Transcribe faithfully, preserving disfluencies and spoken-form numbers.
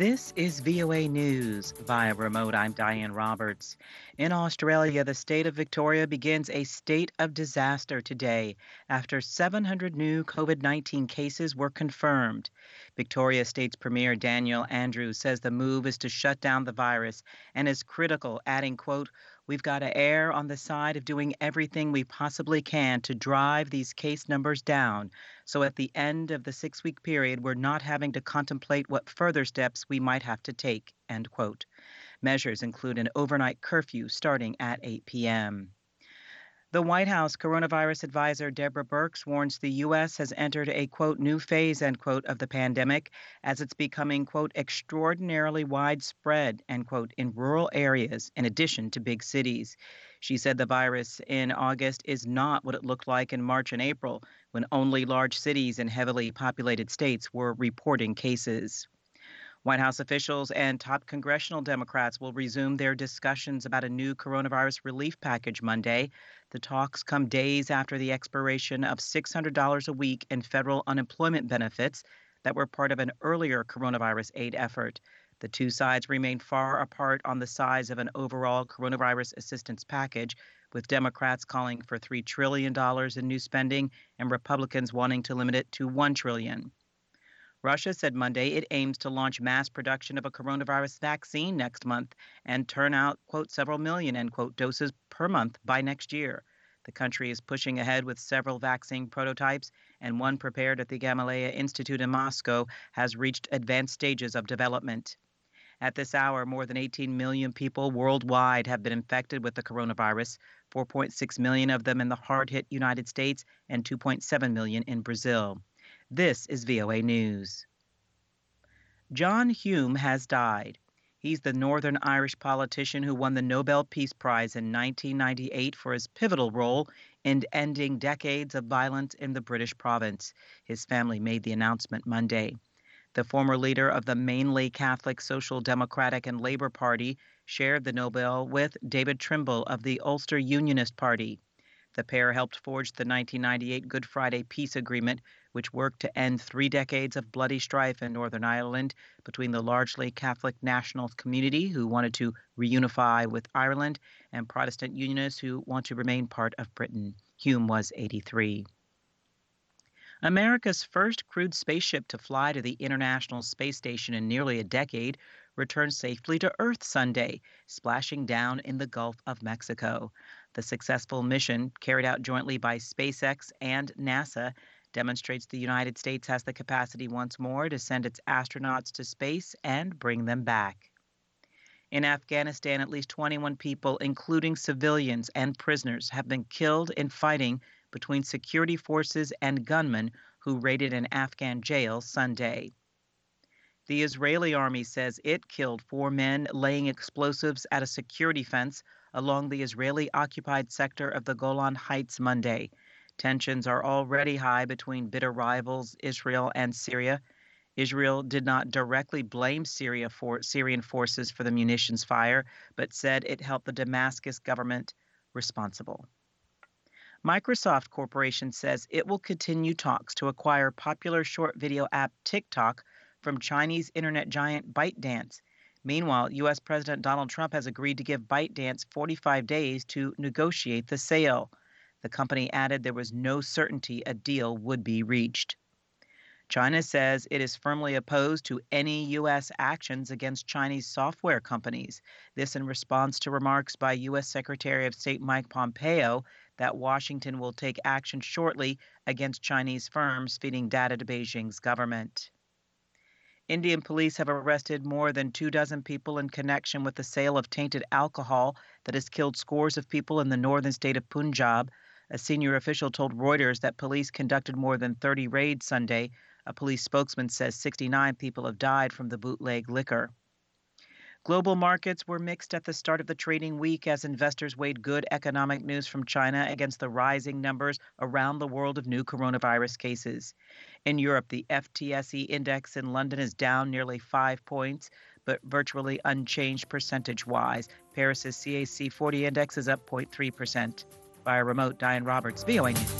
This is V O A News via remote. I'm Diane Roberts. In Australia, the state of Victoria begins a state of disaster today after seven hundred new COVID nineteen cases were confirmed. Victoria State's Premier Daniel Andrews says the move is to shut down the virus and is critical, adding, quote, "We've got to err on the side of doing everything we possibly can to drive these case numbers down. So at the end of the six-week period, we're not having to contemplate what further steps we might have to take," end quote. Measures include an overnight curfew starting at eight p.m. The White House coronavirus advisor Deborah Birx warns the U S has entered a, quote, "new phase," end quote, of the pandemic as it's becoming, quote, "extraordinarily widespread," end quote, in rural areas in addition to big cities. She said the virus in August is not what it looked like in March and April, when only large cities and heavily populated states were reporting cases. White House officials and top congressional Democrats will resume their discussions about a new coronavirus relief package Monday. The talks come days after the expiration of six hundred dollars a week in federal unemployment benefits that were part of an earlier coronavirus aid effort. The two sides remain far apart on the size of an overall coronavirus assistance package, with Democrats calling for three trillion dollars in new spending and Republicans wanting to limit it to one trillion dollars. Russia said Monday it aims to launch mass production of a coronavirus vaccine next month and turn out, quote, "several million," end quote, doses per month by next year. The country is pushing ahead with several vaccine prototypes, and one prepared at the Gamaleya Institute in Moscow has reached advanced stages of development. At this hour, more than eighteen million people worldwide have been infected with the coronavirus, four point six million of them in the hard-hit United States and two point seven million in Brazil. This is V O A News. John Hume has died. He's the Northern Irish politician who won the Nobel Peace Prize in nineteen ninety-eight for his pivotal role in ending decades of violence in the British province. His family made the announcement Monday. The former leader of the mainly Catholic Social Democratic and Labour Party shared the Nobel with David Trimble of the Ulster Unionist Party. The pair helped forge the nineteen ninety-eight Good Friday Peace Agreement, which worked to end three decades of bloody strife in Northern Ireland between the largely Catholic national community who wanted to reunify with Ireland and Protestant Unionists who want to remain part of Britain. Hume was eighty-three. America's first crewed spaceship to fly to the International Space Station in nearly a decade returned safely to Earth Sunday, splashing down in the Gulf of Mexico. The successful mission, carried out jointly by SpaceX and NASA, demonstrates the United States has the capacity once more to send its astronauts to space and bring them back. In Afghanistan, at least twenty-one people, including civilians and prisoners, have been killed in fighting between security forces and gunmen who raided an Afghan jail Sunday. The Israeli army says it killed four men laying explosives at a security fence along the Israeli-occupied sector of the Golan Heights Monday. Tensions are already high between bitter rivals Israel and Syria. Israel did not directly blame Syria for Syrian forces for the munitions fire, but said it helped the Damascus government responsible. Microsoft Corporation says it will continue talks to acquire popular short video app TikTok from Chinese internet giant ByteDance. Meanwhile, U S President Donald Trump has agreed to give ByteDance forty-five days to negotiate the sale. The company added there was no certainty a deal would be reached. China says it is firmly opposed to any U S actions against Chinese software companies. This in response to remarks by U S Secretary of State Mike Pompeo that Washington will take action shortly against Chinese firms feeding data to Beijing's government. Indian police have arrested more than two dozen people in connection with the sale of tainted alcohol that has killed scores of people in the northern state of Punjab. A senior official told Reuters that police conducted more than thirty raids Sunday. A police spokesman says sixty-nine people have died from the bootleg liquor. Global markets were mixed at the start of the trading week as investors weighed good economic news from China against the rising numbers around the world of new coronavirus cases. In Europe, the F T S E index in London is down nearly five points, but virtually unchanged percentage-wise. Paris's C A C forty index is up zero point three percent. Via remote, Diane Roberts, V O A News.